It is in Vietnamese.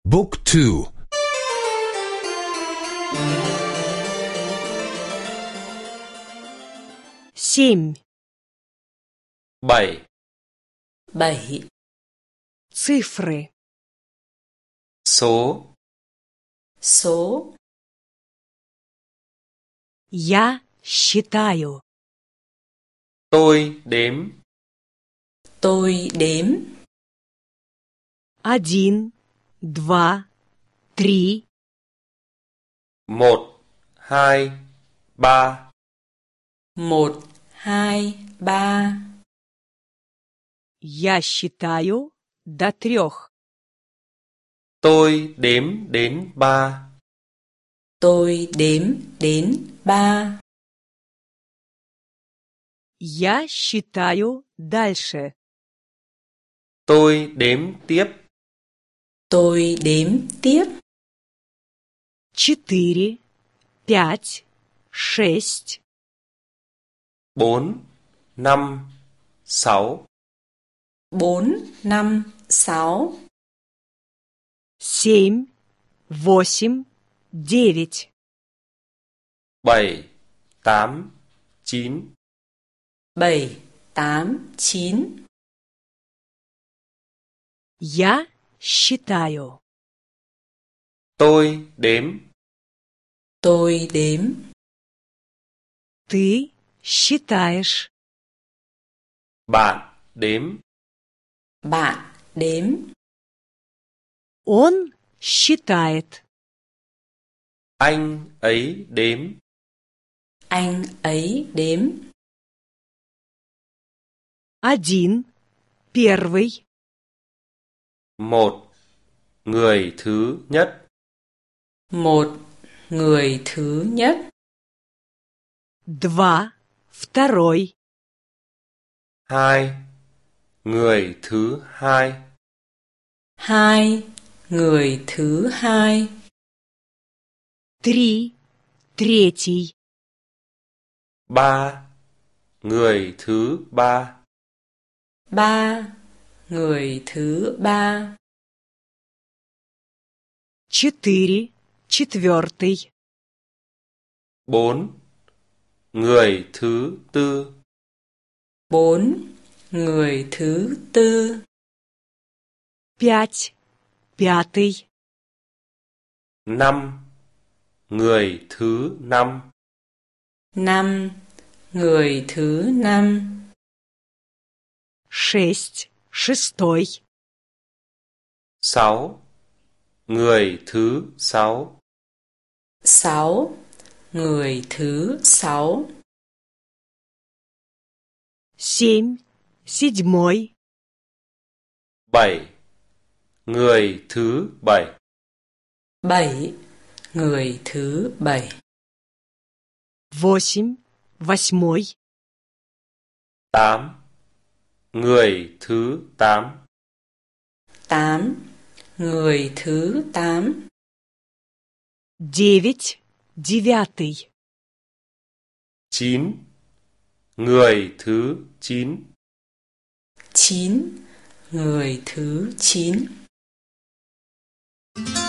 Book 2. 7. 7. 7. Цифры. Số. Số. Я считаю. Tôi đếm. Tôi đếm. 1, 2, 3. 1, 2, 3. 1, 2, 3. Я считаю до 3. Tôi đếm đến 3. Tôi đếm đến 3. Я считаю дальше. Tôi đếm tiếp. Tôi đếm tiếp. 4, 5, 6. 4, 5, 6. 4, 5, 6. 7, 8, 9. 7, 8, 9. 7, 8, 9. Я считаю. Tôi đếm. Tôi đếm. Ты считаешь. Bạn đếm. Bạn đếm. Он считает. Anh ấy đếm. Anh ấy đếm. 1, первый. 1. Người thứ nhất. 1. Người thứ nhất. 2, второй. 2. Người thứ hai. 2. Người thứ hai. 3, третий. 3. Người thứ ba. 3. Người thứ ba. 4, четвертый. 4. Người thứ tư. 4. Người thứ tư. 5, пятый. 5. Người thứ năm. 5. Người thứ năm. 6, шестой. 6. Người thứ sáu. 6. Người thứ sáu. 7, седьмой. 7. Người thứ bảy. 7. Người thứ bảy. 8, восьмой. 8. Người thứ tám. 8. Người thứ tám. 9, девятый. 9. Người thứ chín. 9. Người thứ chín.